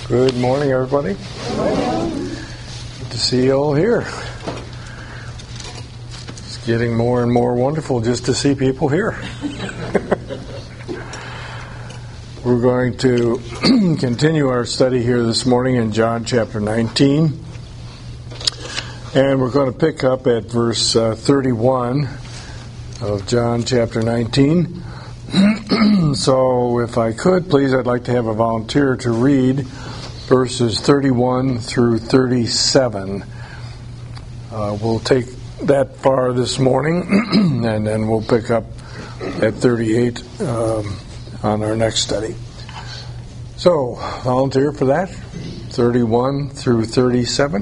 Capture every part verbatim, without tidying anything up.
Good morning, everybody. Good to see you all here. It's getting more and more wonderful just to see people here. We're going to continue our study here this morning in John chapter nineteen. And we're going to pick up at verse uh, thirty-one of John chapter nineteen. So if I could, please, I'd like to have a volunteer to read verses thirty-one through thirty-seven. Uh, we'll take that far this morning, and then we'll pick up at thirty-eight um, on our next study. So, volunteer for that, thirty-one through thirty-seven.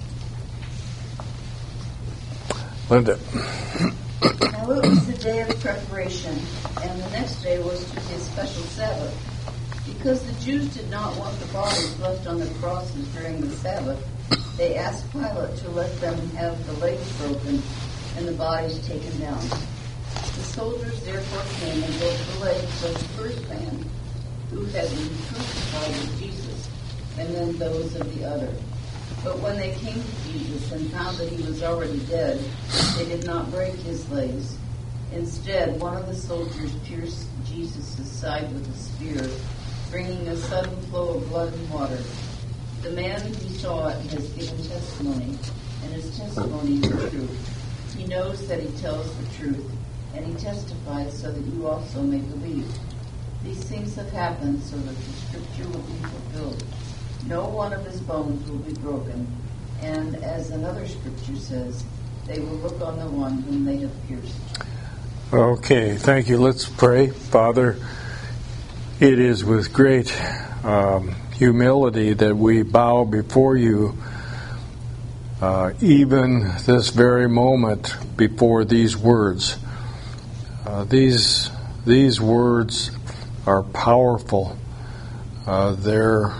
Linda. Now it was the day of preparation, and the next day was to be a special Sabbath. Because the Jews did not want the bodies left on the crosses during the Sabbath, they asked Pilate to let them have the legs broken and the bodies taken down. The soldiers therefore came and broke the legs of the first man who had been crucified with Jesus, and then those of the other. But when they came to Jesus and found that he was already dead, they did not break his legs. Instead, one of the soldiers pierced Jesus' side with a spear, bringing a sudden flow of blood and water. The man who saw it has given testimony, and his testimony is true. He knows that he tells the truth, and he testifies so that you also may believe. These things have happened so that the scripture will be fulfilled. No one of his bones will be broken, and as another scripture says, they will look on the one whom they have pierced. Okay, thank you. Let's pray. Father, it is with great um, humility that we bow before you, uh, even this very moment before these words. Uh, these these words are powerful. Uh, they're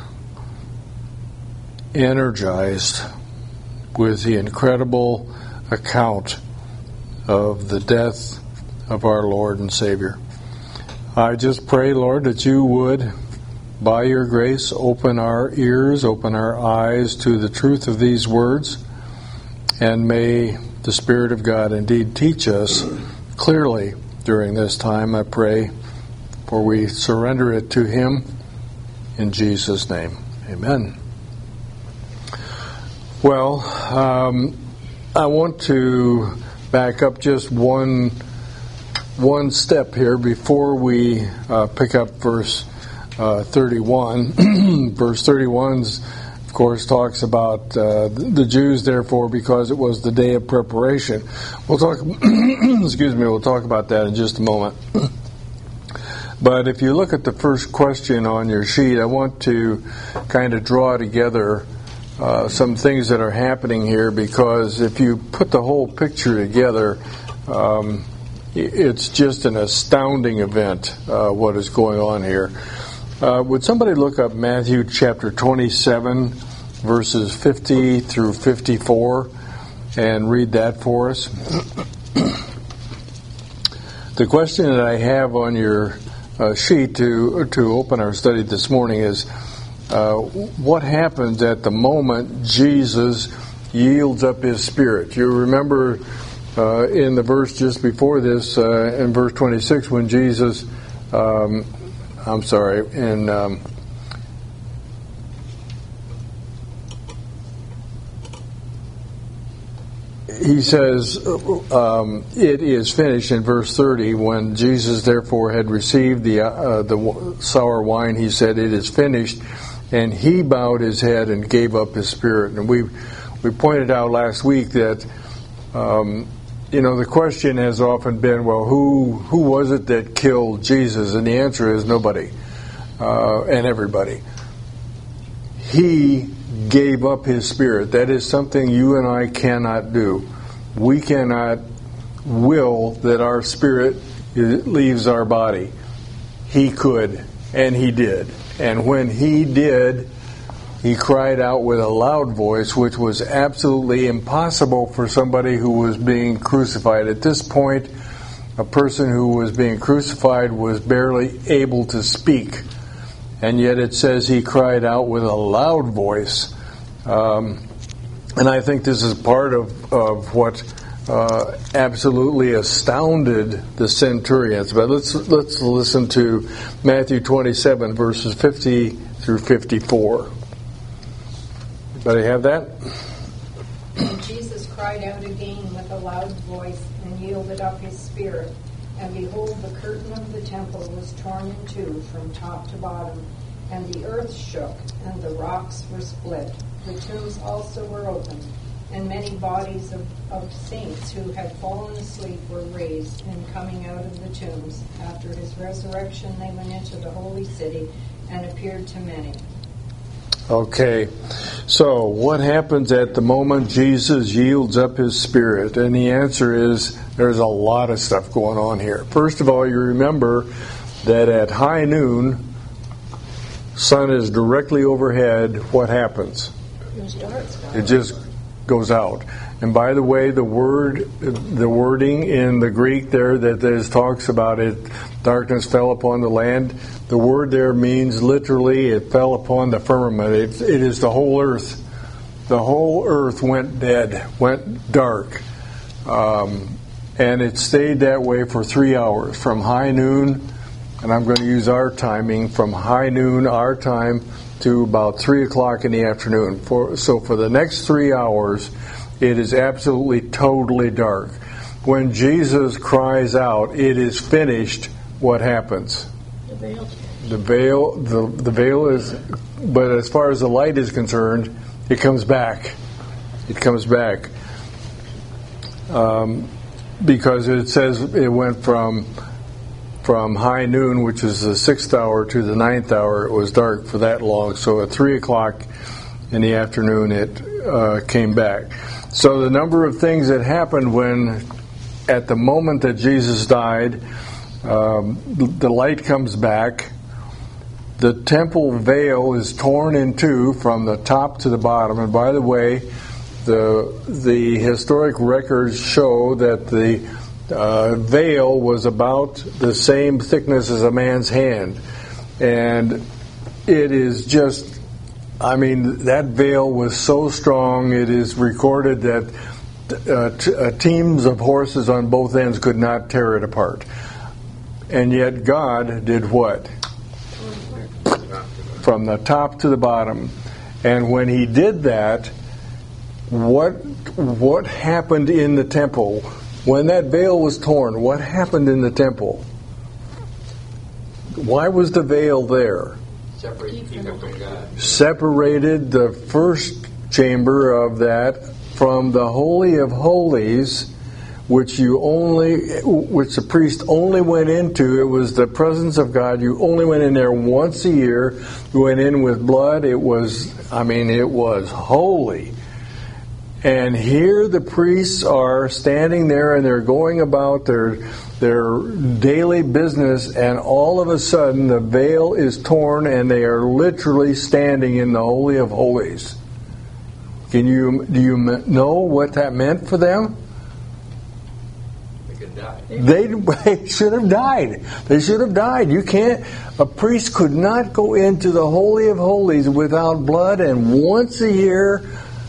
energized with the incredible account of the death of our Lord and Savior. I just pray, Lord, that you would, by your grace, open our ears, open our eyes to the truth of these words, and may the Spirit of God indeed teach us clearly during this time, I pray, for we surrender it to him in Jesus' name. Amen. Well, um, I want to back up just one one step here before we uh, pick up verse uh, thirty-one. Verse thirty-one, of course, talks about uh, the Jews, therefore, because it was the day of preparation. We'll talk. excuse me. We'll talk about that in just a moment. But if you look at the first question on your sheet, I want to kind of draw together uh, some things that are happening here, because if you put the whole picture together, um, it's just an astounding event, uh, what is going on here. Uh, would somebody look up Matthew chapter twenty-seven, verses fifty through fifty-four, and read that for us? The question that I have on your uh, sheet to to open our study this morning is, uh, what happens at the moment Jesus yields up his spirit? You remember Uh, in the verse just before this, uh, in verse twenty-six, when Jesus, um, I'm sorry, in um, he says, um, it is finished in verse thirty. When Jesus therefore had received the uh, the sour wine, he said, it is finished, and he bowed his head and gave up his spirit. And we we pointed out last week that um, You know, the question has often been, well, who who was it that killed Jesus? And the answer is nobody uh, and everybody. He gave up his spirit. That is something you and I cannot do. We cannot will that our spirit leaves our body. He could, and he did. And when he did, he cried out with a loud voice, which was absolutely impossible for somebody who was being crucified. At this point, a person who was being crucified was barely able to speak. and yet it says he cried out with a loud voice. Um, and I think this is part of, of what uh, absolutely astounded the centurions. But let's let's listen to Matthew twenty-seven, verses fifty through fifty-four. Anybody have that? And Jesus cried out again with a loud voice and yielded up his spirit. And behold, the curtain of the temple was torn in two from top to bottom, and the earth shook, and the rocks were split. The tombs also were opened, and many bodies of, of saints who had fallen asleep were raised, and coming out of the tombs. After his resurrection, they went into the holy city and appeared to many. Okay, so what happens at the moment Jesus yields up his spirit? And the answer is there's a lot of stuff going on here. First of all, you remember that at high noon, sun is directly overhead. What happens? It just goes out. And by the way, the word, the wording in the Greek there that there's talks about it, darkness fell upon the land. The word there means literally it fell upon the firmament. It, it is the whole earth. The whole earth went dead, went dark. Um, and it stayed that way for three hours, from high noon, and I'm going to use our timing, from high noon, our time, to about three o'clock in the afternoon. For, so for the next three hours, it is absolutely totally dark. When Jesus cries out, "It is finished," what happens? The veil. The veil, the, the veil is, but as far as the light is concerned, it comes back. It comes back. Um, because it says it went from from high noon, which is the sixth hour, to the ninth hour. It was dark for that long. So at three o'clock in the afternoon, it uh, came back. So the number of things that happened when, at the moment that Jesus died, um, the light comes back. The temple veil is torn in two from the top to the bottom. And by the way, the the historic records show that the uh, veil was about the same thickness as a man's hand. And it is just, I mean, that veil was so strong, it is recorded that uh, t- uh, teams of horses on both ends could not tear it apart. And yet God did what? From the top to the bottom. And when he did that, what what happened in the temple? When that veil was torn, what happened in the temple? Why was the veil there? Separate people from God. Separated the first chamber of that from the Holy of Holies, which you only, which the priest only went into. It was the presence of God. You only went in there once a year. You went in with blood. It was, I mean, it was holy. And here the priests are standing there and they're going about their their daily business, and all of a sudden the veil is torn and they are literally standing in the Holy of Holies. Can you do you know what that meant for them? They, they should have died. They should have died. You can't. A priest could not go into the Holy of Holies without blood, and once a year.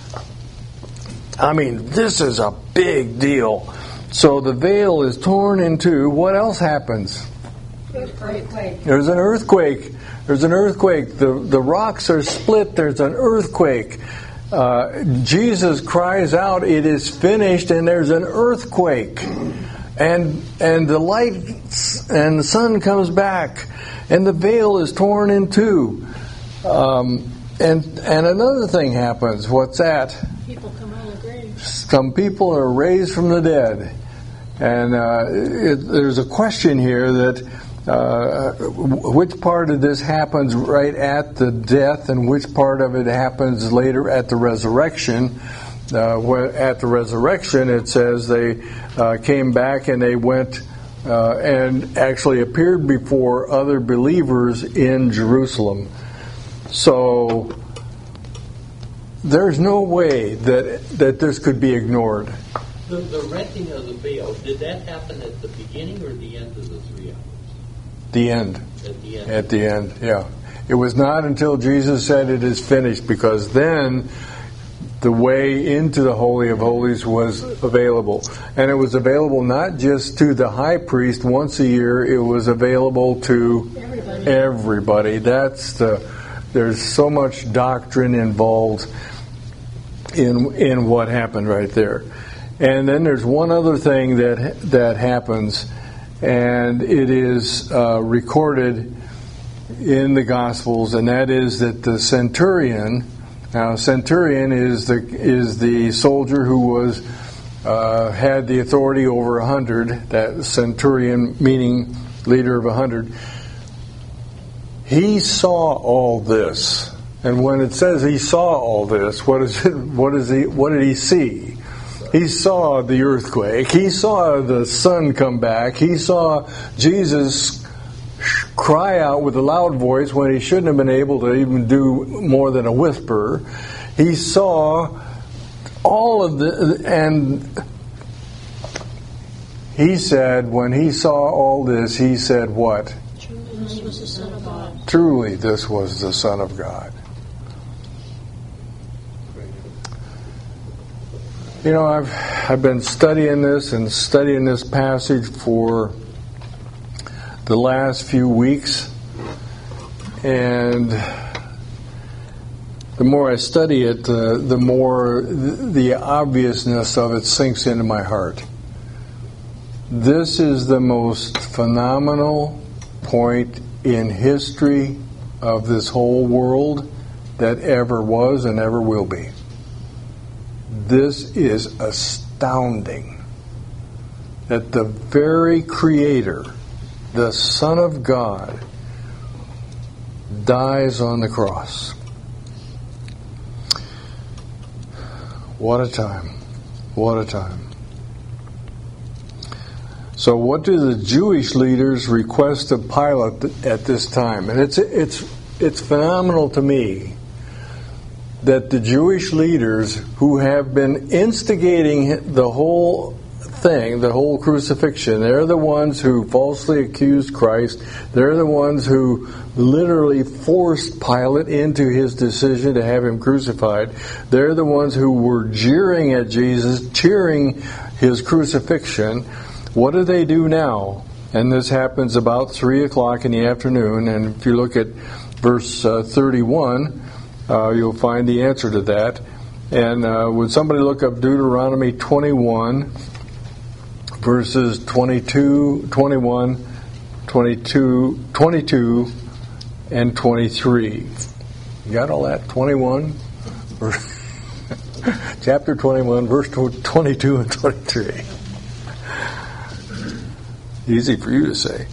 I mean, this is a big deal. So the veil is torn in two. What else happens? Earthquake. There's an earthquake. There's an earthquake. The the rocks are split. There's an earthquake. Uh, Jesus cries out, "It is finished," and there's an earthquake. And and the light and the sun comes back, and the veil is torn in two. Um, and and another thing happens. What's that? People come out of the grave. Some people are raised from the dead. And uh, it, there's a question here that uh, which part of this happens right at the death and which part of it happens later at the resurrection. Uh, where at the resurrection, it says they uh, came back and they went uh, and actually appeared before other believers in Jerusalem. So there's no way that that this could be ignored. The, the renting of the veil, did that happen at the beginning or the end of the three hours? The end. At the end. At the end, yeah. It was not until Jesus said it is finished, because then the way into the Holy of Holies was available. And it was available not just to the high priest once a year, it was available to Everybody. everybody. That's the, there's so much doctrine involved in in what happened right there. And then there's one other thing that that happens, and it is uh, recorded in the Gospels, and that is that the centurion. Now, centurion is the is the soldier who was uh, had the authority over a hundred. That centurion meaning leader of a hundred. He saw all this, and when it says he saw all this, what is it? What is he? What did he see? He saw the earthquake. He saw the sun come back. He saw Jesus cry out with a loud voice when he shouldn't have been able to even do more than a whisper. He saw all of the, and he said, when he saw all this, he said what? Truly, this was the Son of God. Truly, this was the Son of God. You know, I've I've been studying this and studying this passage for the last few weeks, and the more I study it, uh, the more the obviousness of it sinks into my heart. This is the most phenomenal point in history of this whole world that ever was and ever will be. This is astounding that the very Creator, the Son of God, dies on the cross. What a time. What a time. So what do the Jewish leaders request of Pilate at this time? And it's it's it's phenomenal to me that the Jewish leaders who have been instigating the whole thing, the whole crucifixion, they're the ones who falsely accused Christ. They're the ones who literally forced Pilate into his decision to have him crucified. They're the ones who were jeering at Jesus, cheering his crucifixion. What do they do now? And this happens about three o'clock in the afternoon. And if you look at verse uh, thirty-one, Uh, you'll find the answer to that. And uh, would somebody look up Deuteronomy twenty-one, verses twenty-two, twenty-one, twenty-two, twenty-two, and twenty-three. You got all that? twenty-one? Chapter twenty-one, verse twenty-two and twenty-three. Easy for you to say.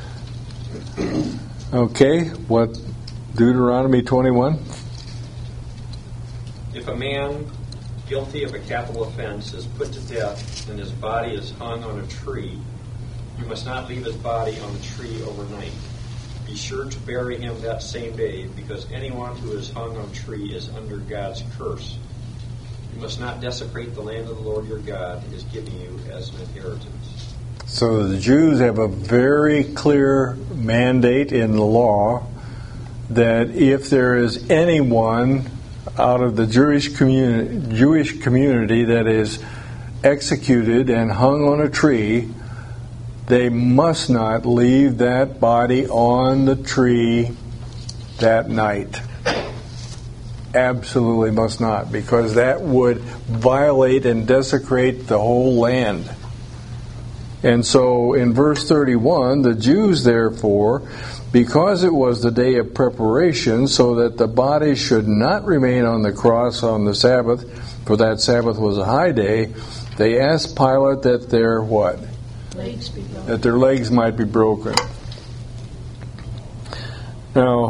Okay, what? Deuteronomy twenty-one? If a man guilty of a capital offense is put to death and his body is hung on a tree, you must not leave his body on the tree overnight. Be sure to bury him that same day, because anyone who is hung on a tree is under God's curse. You must not desecrate the land of the Lord your God is giving you as an inheritance. So the Jews have a very clear mandate in the law that if there is anyone out of the Jewish community, Jewish community that is executed and hung on a tree, they must not leave that body on the tree that night. Absolutely must not, because that would violate and desecrate the whole land. And so in verse thirty-one, the Jews therefore, because it was the day of preparation, so that the body should not remain on the cross on the Sabbath, for that Sabbath was a high day, they asked Pilate that their what? Legs be broken. That their legs might be broken. Now,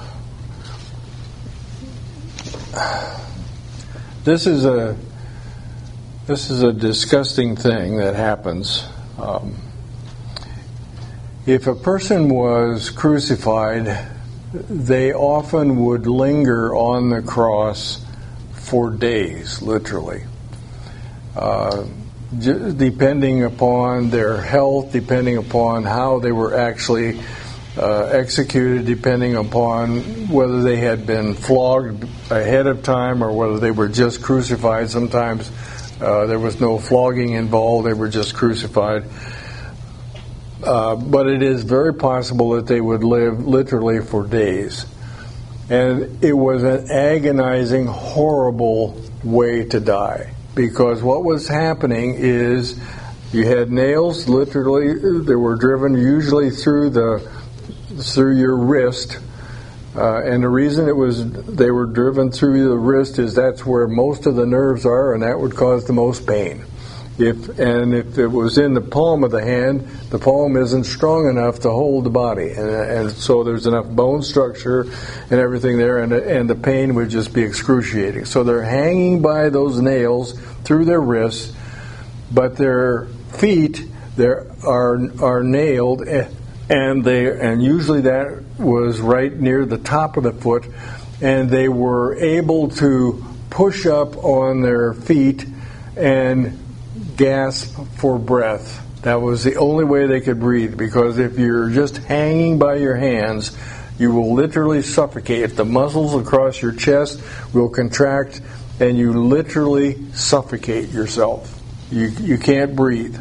this is a this is a disgusting thing that happens. Um, If a person was crucified, they often would linger on the cross for days, literally. Uh, j- depending upon their health, depending upon how they were actually uh, executed depending upon whether they had been flogged ahead of time or whether they were just crucified. Sometimes uh, there was no flogging involved, they were just crucified. Uh, but it is very possible that they would live literally for days. And it was an agonizing, horrible way to die. Because what was happening is you had nails, literally, that were driven usually through the through your wrist. Uh, and the reason it was they were driven through the wrist is that's where most of the nerves are, and that would cause the most pain. If and if it was in the palm of the hand, the palm isn't strong enough to hold the body, and, and so there's enough bone structure and everything there, and and the pain would just be excruciating. So they're hanging by those nails through their wrists, but their feet there are are nailed, and they and usually that was right near the top of the foot, and they were able to push up on their feet and gasp for breath. That was the only way they could breathe, because if you're just hanging by your hands, you will literally suffocate. The muscles across your chest will contract, and you literally suffocate yourself. You you can't breathe.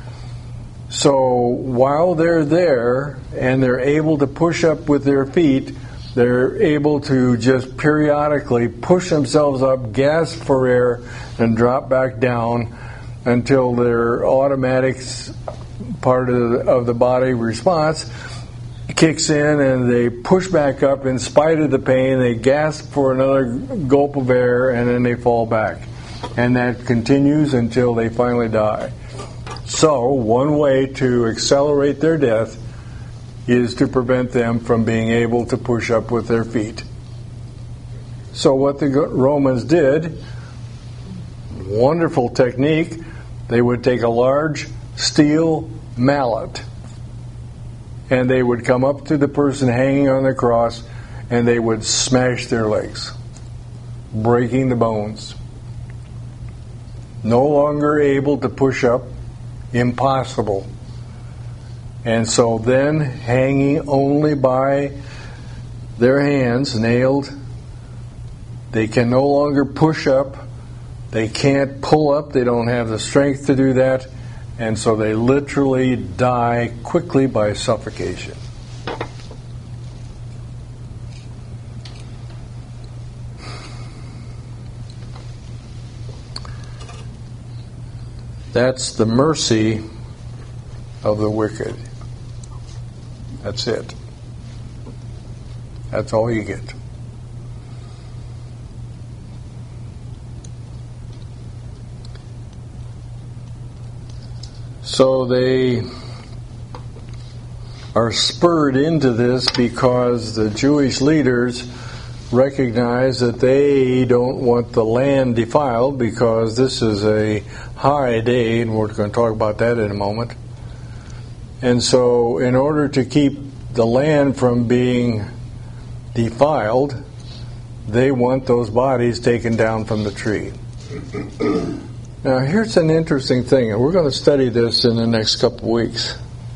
So while they're there and they're able to push up with their feet, they're able to just periodically push themselves up, gasp for air, and drop back down until their automatic part of the, of the body response kicks in, and they push back up in spite of the pain. They gasp for another gulp of air, and then they fall back. And that continues until they finally die. So, one way to accelerate their death is to prevent them from being able to push up with their feet. So what the Romans did, wonderful technique, they would take a large steel mallet, and they would come up to the person hanging on the cross, and they would smash their legs, breaking the bones. No longer able to push up, impossible. And so then, hanging only by their hands, nailed, they can no longer push up. They can't pull up. They don't have the strength to do that. And so they literally die quickly by suffocation. That's the mercy of the wicked. That's it. That's all you get. So they are spurred into this because the Jewish leaders recognize that they don't want the land defiled, because this is a high day, and we're going to talk about that in a moment. And so in order to keep the land from being defiled, they want those bodies taken down from the tree. Now, here's an interesting thing, and we're going to study this in the next couple of weeks.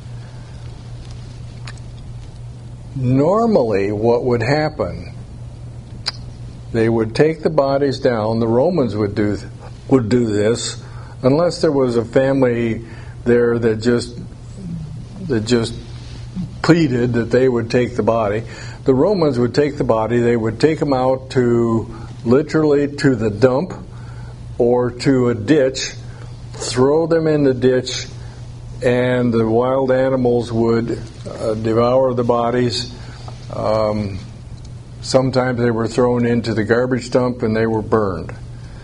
Normally, what would happen, they would take the bodies down. The Romans would do would do this, unless there was a family there that just that just pleaded that they would take the body. The Romans would take the body. They would take them out to literally to the dump, or to a ditch, throw them in the ditch, and the wild animals would uh, devour the bodies. Um, sometimes they were thrown into the garbage dump and they were burned.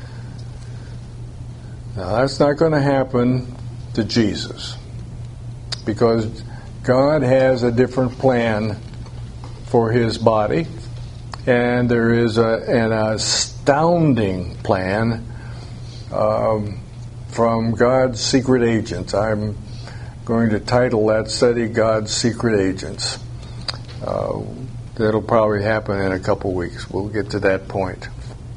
Now that's not going to happen to Jesus, because God has a different plan for His body, and there is a, an astounding plan Um, from God's secret agents. I'm going to title that study God's Secret Agents. Uh, that'll probably happen in a couple weeks. We'll get to that point.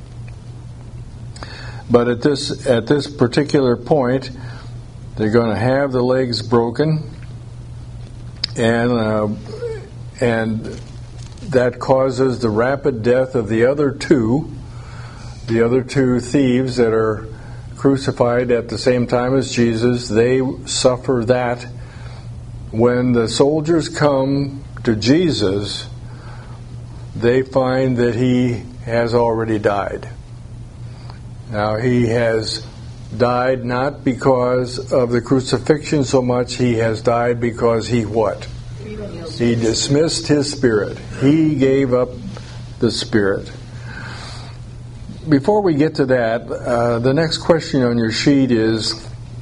But at this at this particular point, they're going to have the legs broken, and uh, and that causes the rapid death of the other two, the other two thieves that are crucified at the same time as Jesus. They suffer that. When the soldiers come to Jesus, they find that he has already died. Now, he has died not because of the crucifixion so much, he has died because he what? He dismissed his spirit. He gave up the spirit. Before we get to that, uh, the next question on your sheet is,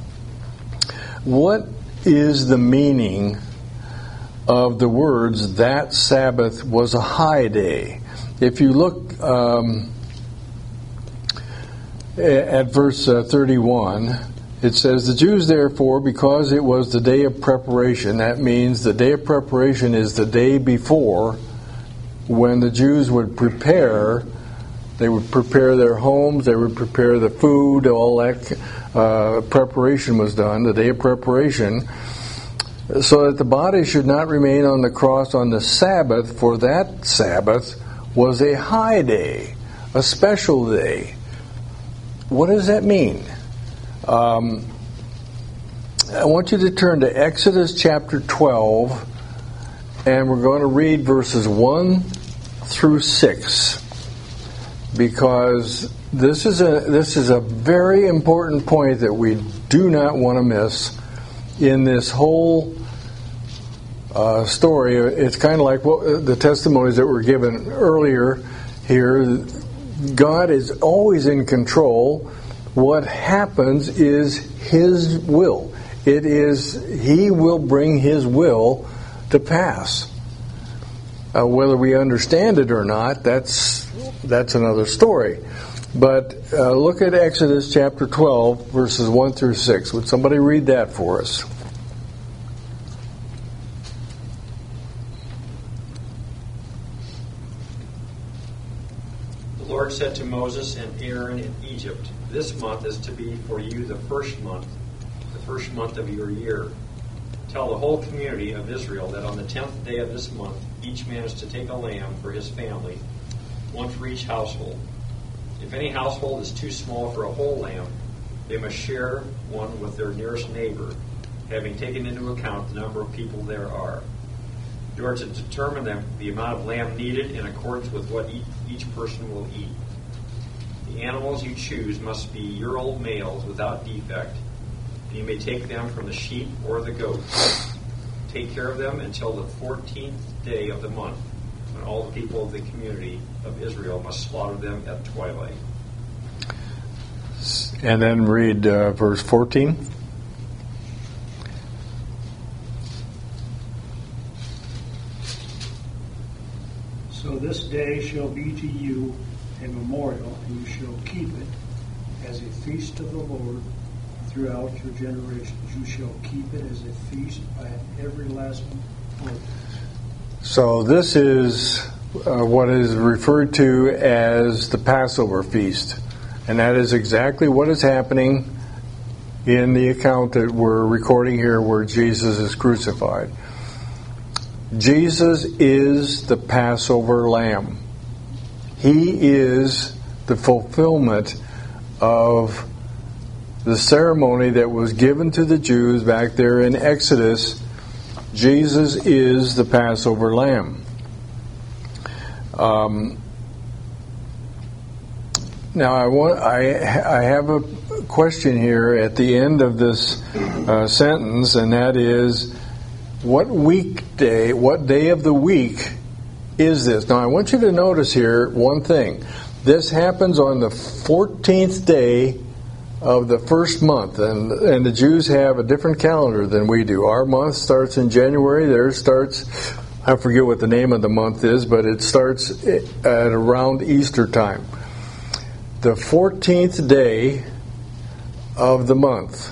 what is the meaning of the words, that Sabbath was a high day? If you look um, at verse uh, thirty-one, it says, the Jews therefore, because it was the day of preparation, that means the day of preparation is the day before, when the Jews would prepare, they would prepare their homes, they would prepare the food, all that uh, preparation was done, the day of preparation, so that the body should not remain on the cross on the Sabbath, for that Sabbath was a high day, a special day. What does that mean? Um, I want you to turn to Exodus chapter twelve, and we're going to read verses one through six, because this is a this is a very important point that we do not want to miss in this whole uh, story. It's kind of like what the testimonies that were given earlier here. God is always in control. What happens is His will. It is He will bring His will to pass. Uh, whether we understand it or not, that's that's another story. But uh, look at Exodus chapter twelve, verses one through six. Would somebody read that for us? The Lord said to Moses and Aaron in Egypt, this month is to be for you the first month, the first month of your year. Tell the whole community of Israel that on the tenth day of this month, each man is to take a lamb for his family, one for each household. If any household is too small for a whole lamb, they must share one with their nearest neighbor, having taken into account the number of people there are. You are to determine the, the amount of lamb needed in accordance with what each, each person will eat. The animals you choose must be year-old males without defect, and you may take them from the sheep or the goats. Take care of them until the fourteenth day of the month, when all the people of the community of Israel must slaughter them at twilight. And then read uh, verse fourteen. So this day shall be to you a memorial, and you shall keep it as a feast of the Lord throughout your generations. You shall keep it as a feast by an everlasting oath. So this is uh, what is referred to as the Passover feast. And that is exactly what is happening in the account that we're recording here where Jesus is crucified. Jesus is the Passover lamb. He is the fulfillment of the ceremony that was given to the Jews back there in Exodus. Jesus is the Passover lamb. Um, now, I want I I have a question here at the end of this uh, sentence, and that is, what weekday, what day of the week is this? Now, I want you to notice here one thing. This happens on the fourteenth day of the first month, and and the Jews have a different calendar than we do. Our month starts in January. Theirs starts, I forget what the name of the month is, but it starts at around Easter time. The fourteenth day of the month.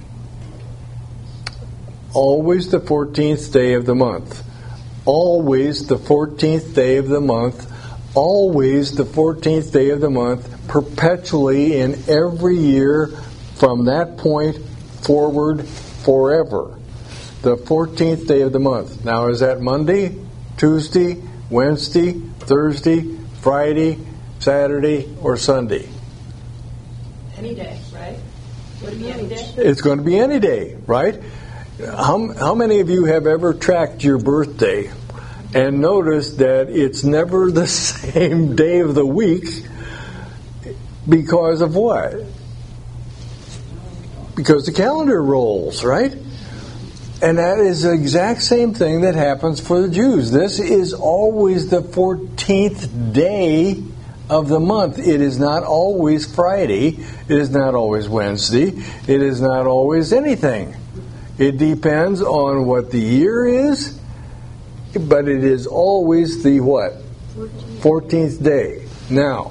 Always the fourteenth day of the month. Always the fourteenth day of the month. Always the fourteenth day of the month. Perpetually in every year from that point forward forever. The fourteenth day of the month. Now, is that Monday? Tuesday, Wednesday, Thursday, Friday, Saturday, or Sunday? Any day, right? Would it be any day? It's going to be any day, right? How, how many of you have ever tracked your birthday and noticed that it's never the same day of the week because of what? Because the calendar rolls, right? And that is the exact same thing that happens for the Jews. This is always the fourteenth day of the month. It is not always Friday. It is not always Wednesday. It is not always anything. It depends on what the year is, but it is always the what? fourteenth day. Now,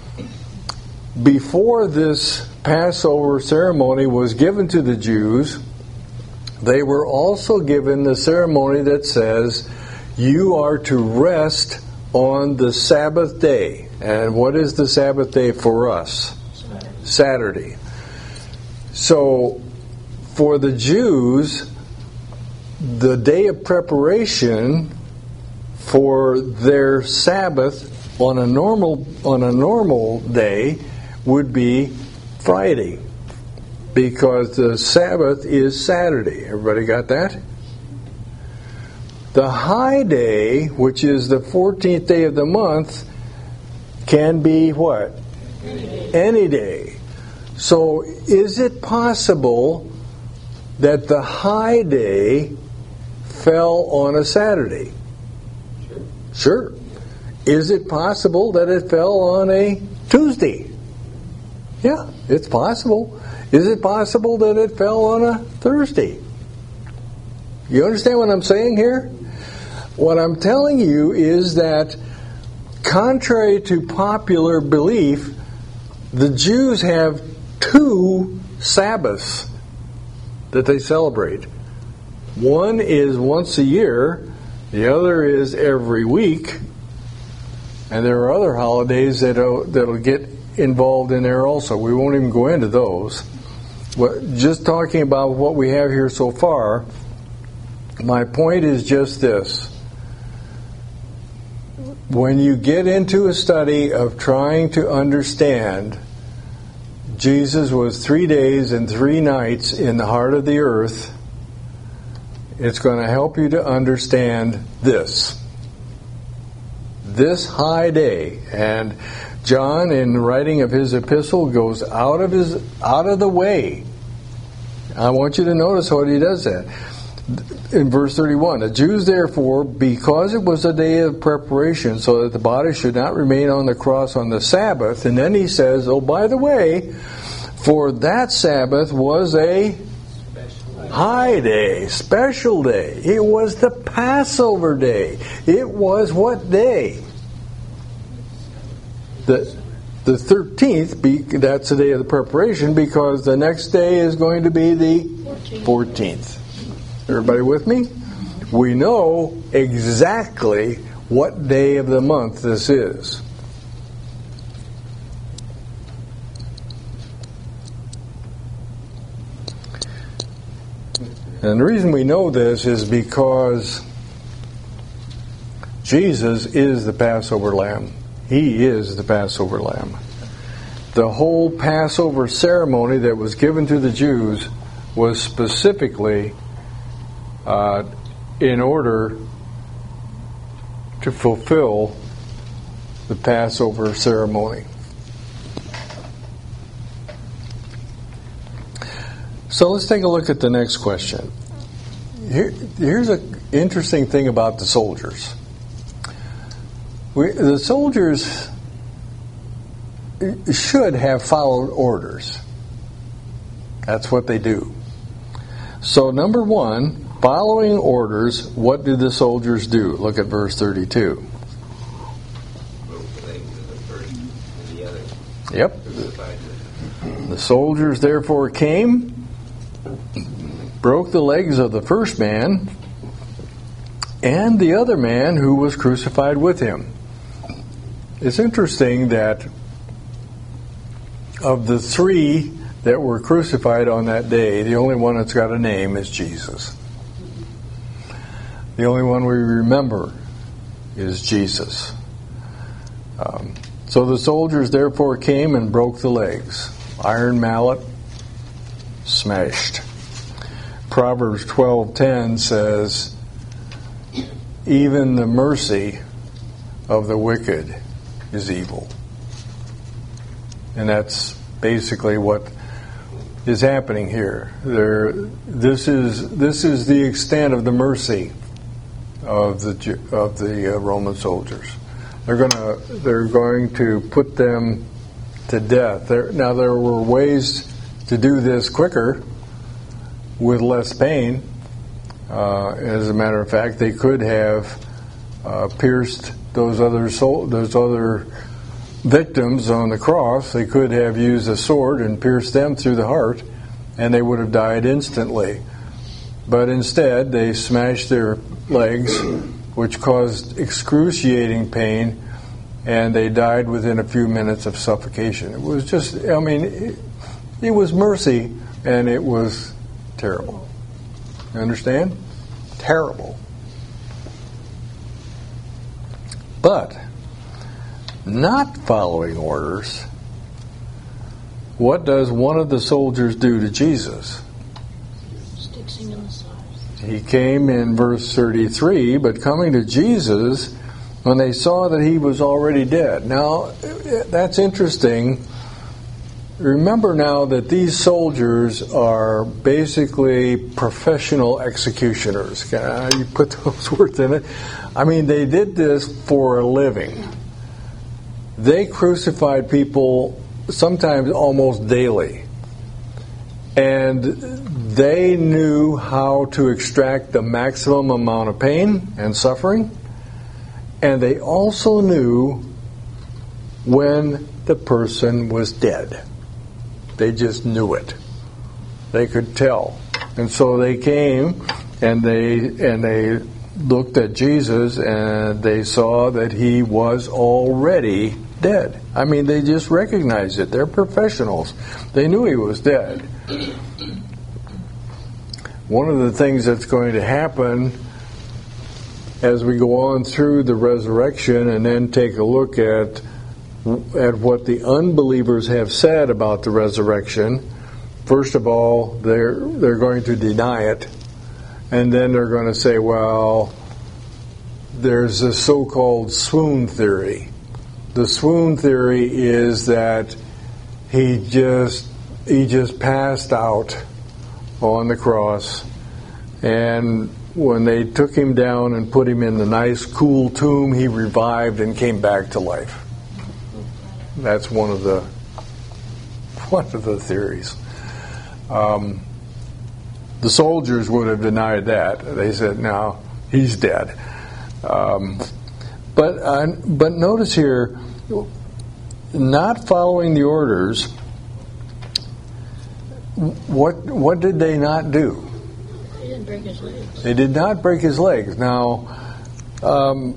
before this Passover ceremony was given to the Jews, they were also given the ceremony that says, you are to rest on the Sabbath day. And what is the Sabbath day for us? Saturday. Saturday. So, for the Jews, the day of preparation for their Sabbath on a normal on a normal day would be Friday, because the Sabbath is Saturday. Everybody got that? The high day, which is the fourteenth day of the month, can be what? Any day. Any day. So is it possible that the high day fell on a Saturday? Sure. Sure. Is it possible that it fell on a Tuesday? Yeah, it's possible. Is it possible that it fell on a Thursday? You understand what I'm saying here? What I'm telling you is that, contrary to popular belief, the Jews have two Sabbaths that they celebrate. One is once a year, the other is every week, and there are other holidays that'll, that'll get involved in there also. We won't even go into those. But just talking about what we have here so far, my point is just this. When you get into a study of trying to understand, Jesus was three days and three nights in the heart of the earth, it's going to help you to understand this. This high day. And John, in writing of his epistle, goes out of his out of the way. I want you to notice what he does that. In verse thirty-one, the Jews therefore, because it was a day of preparation, so that the body should not remain on the cross on the Sabbath, and then he says, oh, by the way, for that Sabbath was a high day, special day. It was the Passover day. It was what day? The the thirteenth, that's the day of the preparation, because the next day is going to be the fourteenth. Everybody with me? We know exactly what day of the month this is. And the reason we know this is because Jesus is the Passover lamb. He is the Passover lamb. The whole Passover ceremony that was given to the Jews was specifically uh, in order to fulfill the Passover ceremony. So let's take a look at the next question. Here, here's an interesting thing about the soldiers. We, the soldiers should have followed orders. That's what they do. So number one, following orders, what did the soldiers do? Look at verse thirty-two. Yep. The soldiers therefore came, broke the legs of the first man and the other man who was crucified with him. It's interesting that of the three that were crucified on that day, the only one that's got a name is Jesus. The only one we remember is Jesus. Um, so the soldiers therefore came and broke the legs. Iron mallet, smashed. Proverbs twelve ten says, even the mercy of the wicked is evil. And that's basically what is happening here. There, this is this is the extent of the mercy of the of the uh, Roman soldiers. They're gonna they're going to put them to death. There, now there were ways to do this quicker with less pain. Uh, as a matter of fact, they could have uh, pierced those other sol- those other victims on the cross. They could have used a sword and pierced them through the heart, and they would have died instantly. But instead, they smashed their legs, which caused excruciating pain, and they died within a few minutes of suffocation. It was just, I mean, it, it was mercy, and it was terrible. You understand? Terrible. But not following orders, what does one of the soldiers do to Jesus? Sticks him in the side. He came in verse thirty-three, but coming to Jesus, when they saw that he was already dead. Now, that's interesting. Remember now that these soldiers are basically professional executioners. Uh, you put those words in it. I mean, they did this for a living. They crucified people sometimes almost daily. And they knew how to extract the maximum amount of pain and suffering. And they also knew when the person was dead. They just knew it. They could tell. And so they came and they and they looked at Jesus and they saw that he was already dead. I mean, they just recognized it. They're professionals. They knew he was dead. One of the things that's going to happen as we go on through the resurrection and then take a look at at what the unbelievers have said about the resurrection, first of all, they're they're going to deny it, and then they're going to say, well, there's a so-called swoon theory. The swoon theory is that he just he just passed out on the cross, and when they took him down and put him in the nice cool tomb, he revived and came back to life. That's one of the one of the theories. Um, the soldiers would have denied that. They said, "No, he's dead." Um, but uh, but notice here, not following the orders. What what did they not do? They didn't break his legs. They did not break his legs. Now, um,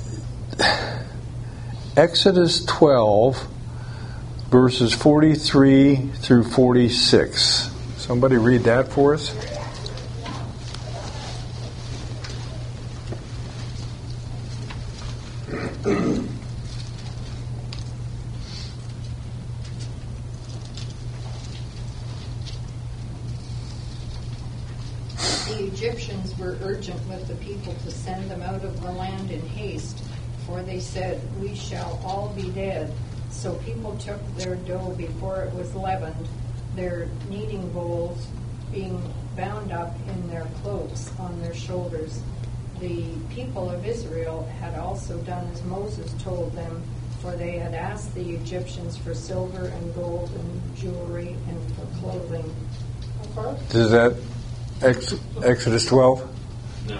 Exodus twelve, verses forty-three through forty-six. Somebody read that for us. The Egyptians were urgent with the people to send them out of the land in haste, for they said, "We shall all be dead." So people took their dough before it was leavened, their kneading bowls being bound up in their cloaks on their shoulders. The people of Israel had also done as Moses told them, for they had asked the Egyptians for silver and gold and jewelry and for clothing. Is that Ex- Exodus twelve? No.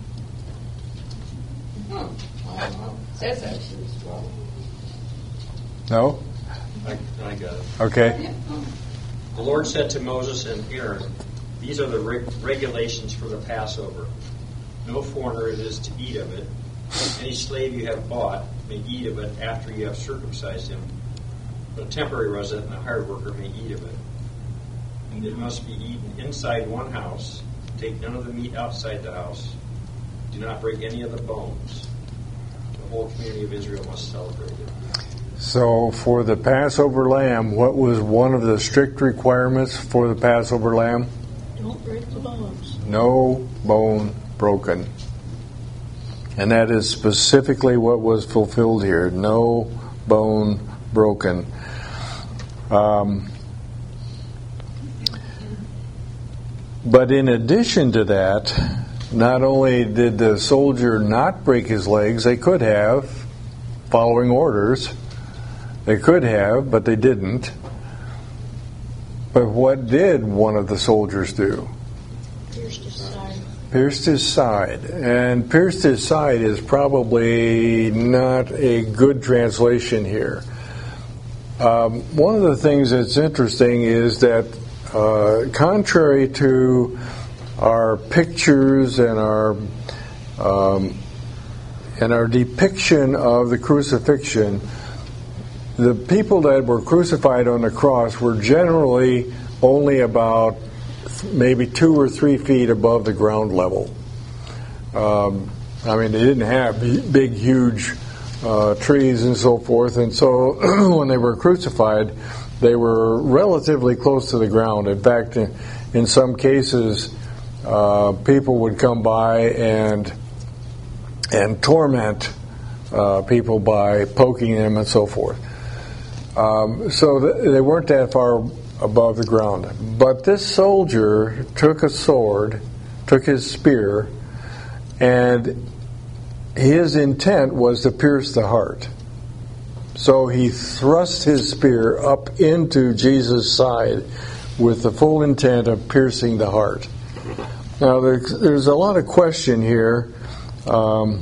Hmm. I don't know. Says Exodus twelve. No? I, I got it. Okay. The Lord said to Moses and Aaron, "These are the reg- regulations for the Passover. No foreigner is to eat of it. Any slave you have bought may eat of it after you have circumcised him, but a temporary resident and a hired worker may eat of it. And it must be eaten inside one house. Take none of the meat outside the house. Do not break any of the bones. whole community of Israel must celebrate it. So for the Passover lamb, what was one of the strict requirements for the Passover lamb? Don't break the bones. No bone broken. And that is specifically what was fulfilled here. No bone broken. Um, but in addition to that, not only did the soldier not break his legs, they could have, following orders. They could have, but they didn't. But what did one of the soldiers do? Pierced his side. Pierced his side. And pierced his side is probably not a good translation here. Um, one of the things that's interesting is that uh, contrary to our pictures and our um, and our depiction of the crucifixion, the people that were crucified on the cross were generally only about maybe two or three feet above the ground level. Um, I mean, they didn't have big, huge uh, trees and so forth, and so when they were crucified, they were relatively close to the ground. In fact, in, in some cases, uh, people would come by and and torment uh, people by poking them and so forth. Um, so th- they weren't that far above the ground. But this soldier took a sword, took his spear, and his intent was to pierce the heart. So he thrust his spear up into Jesus' side with the full intent of piercing the heart. Now, there's, there's a lot of question here. Um,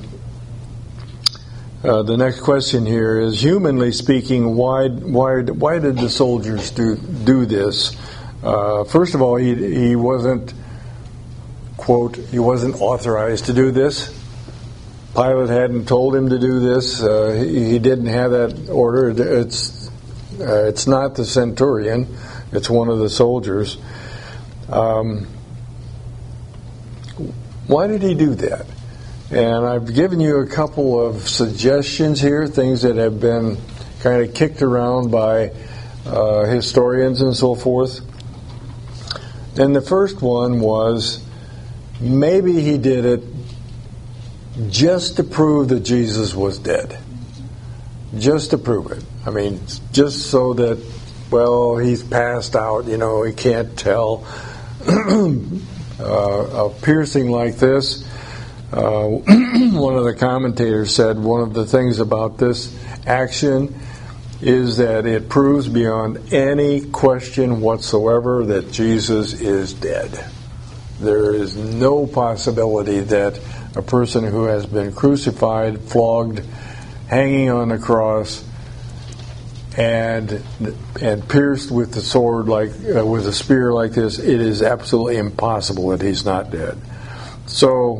Uh, the next question here is, humanly speaking, why why why did the soldiers do do this? Uh, first of all, he he wasn't quote he wasn't authorized to do this. Pilate hadn't told him to do this. Uh, he, he didn't have that order. It's uh, it's not the centurion. It's one of the soldiers. Um, why did he do that? And I've given you a couple of suggestions here, things that have been kind of kicked around by uh, historians and so forth. And the first one was, maybe he did it just to prove that Jesus was dead. Just to prove it. I mean, just so that, well, he's passed out, you know, he can't tell. uh, a piercing like this. Uh, one of the commentators said one of the things about this action is that it proves beyond any question whatsoever that Jesus is dead. There is no possibility that a person who has been crucified, flogged, hanging on the cross, and and pierced with the sword like uh, with a spear like this, it is absolutely impossible that he's not dead. So,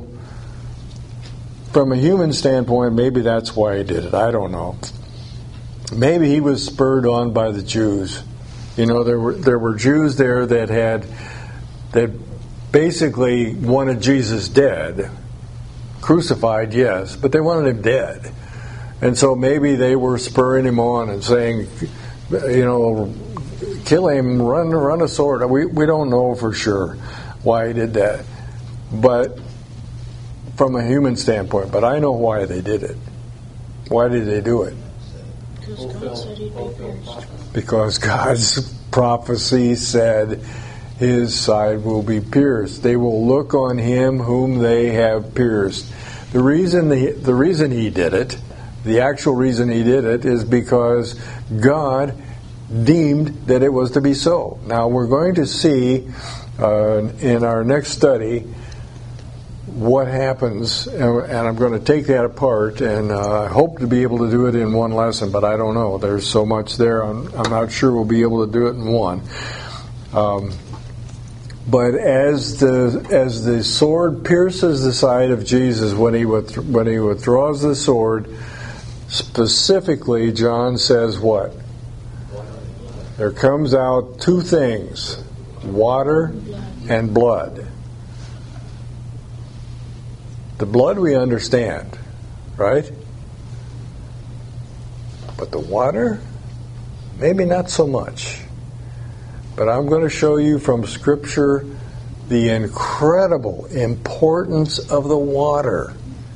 from a human standpoint, maybe that's why he did it. I don't know. Maybe he was spurred on by the Jews. You know, there were there were Jews there that had that basically wanted Jesus dead, crucified, yes, but they wanted him dead, and so maybe they were spurring him on and saying, you know, kill him, run run a sword. We we don't know for sure why he did that, but from a human standpoint, but I know why they did it. Why did they do it? Because God said he'd be pierced. Because God's prophecy said his side will be pierced. They will look on him whom they have pierced. The reason the, the reason he did it, the actual reason he did it, is because God deemed that it was to be so. Now we're going to see uh, in our next study what happens, and I'm going to take that apart, and uh, I hope to be able to do it in one lesson, but I don't know. There's so much there. I'm, I'm not sure we'll be able to do it in one. Um, but as the as the sword pierces the side of Jesus, when he with, when he withdraws the sword, specifically, John says what? There comes out two things: water and blood. The blood we understand, right? But the water, maybe not so much. But I'm going to show you from Scripture the incredible importance of the water.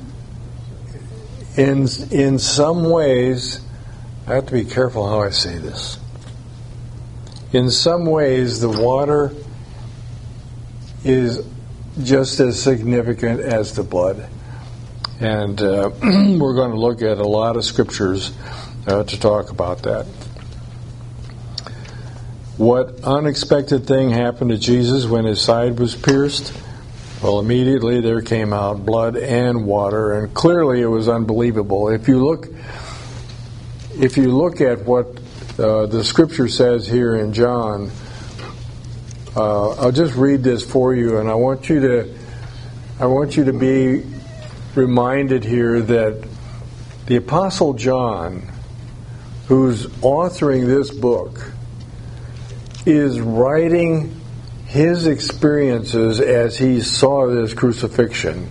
In, in some ways, I have to be careful how I say this. In some ways, the water is just as significant as the blood. And uh, we're going to look at a lot of scriptures uh, to talk about that. What unexpected thing happened to Jesus when his side was pierced? Well, immediately there came out blood and water, and clearly it was unbelievable. If you look, if you look at what uh, the scripture says here in John, uh, I'll just read this for you, and I want you to, I want you to be reminded here that the Apostle John, who's authoring this book, is writing his experiences as he saw this crucifixion.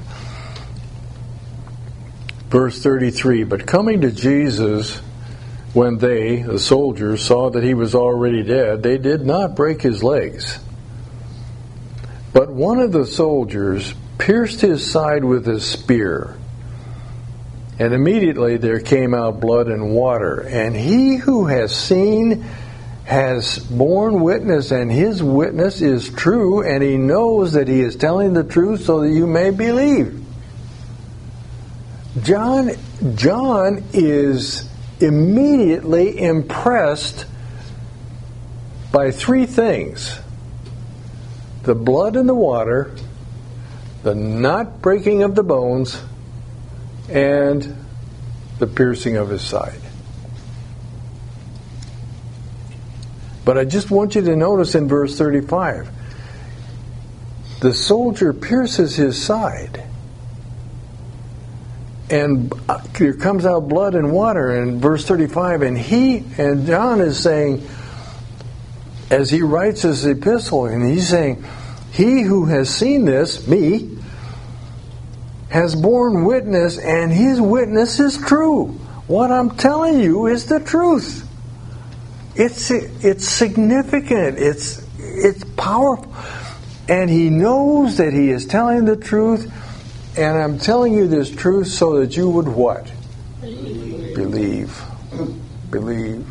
Verse thirty-three, but coming to Jesus, when they, the soldiers, saw that he was already dead, they did not break his legs. But one of the soldiers pierced his side with a spear, and immediately there came out blood and water. And he who has seen has borne witness, and his witness is true, and he knows that he is telling the truth so that you may believe. John, John is immediately impressed by three things: the blood and the water, the not breaking of the bones, and the piercing of his side. But I just want you to notice in verse thirty-five, the soldier pierces his side, and there comes out blood and water in verse thirty-five, and he, and John is saying, as he writes his epistle, and he's saying, he who has seen this, me, has borne witness, and his witness is true. What I'm telling you is the truth. It's it's significant. It's it's powerful, and he knows that he is telling the truth. And I'm telling you this truth so that you would what? Believe. Believe. Believe.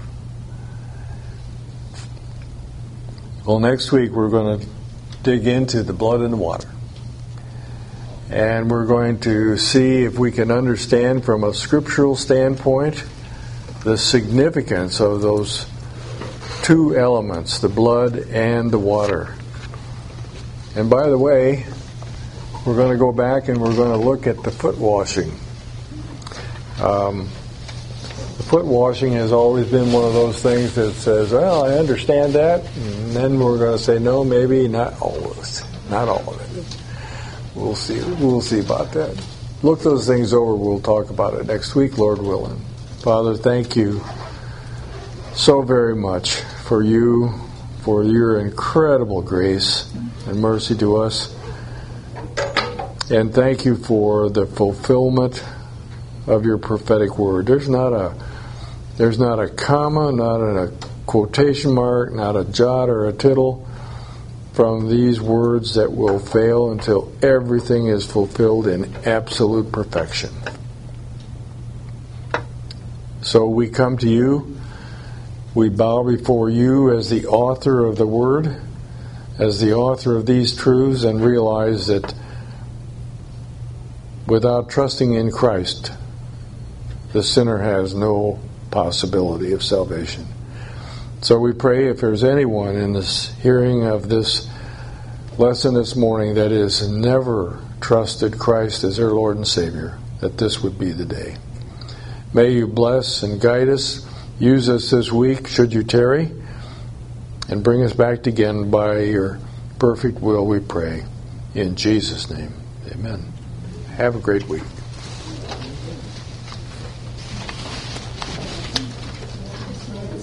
Well, next week we're going to dig into the blood and the water, and we're going to see if we can understand from a scriptural standpoint the significance of those two elements, the blood and the water. And by the way, we're going to go back and we're going to look at the foot washing. Um, the foot washing has always been one of those things that says, well, I understand that, and then we're going to say, no, maybe not all of it. Not all of it. We'll see. We'll see about that. Look those things over. We'll talk about it next week, Lord willing. Father, thank you so very much for you, for your incredible grace and mercy to us. And thank you for the fulfillment of your prophetic word. There's not a there's not a comma, not a quotation mark, not a jot or a tittle from these words that will fail until everything is fulfilled in absolute perfection. So we come to you. We bow before you as the author of the Word, as the author of these truths, and realize that without trusting in Christ, the sinner has no possibility of salvation. So we pray if there's anyone in this hearing of this lesson this morning that has never trusted Christ as their Lord and Savior, that this would be the day. May you bless and guide us. Use us this week, should you tarry, and bring us back again by your perfect will, we pray. In Jesus' name, amen. Have a great week.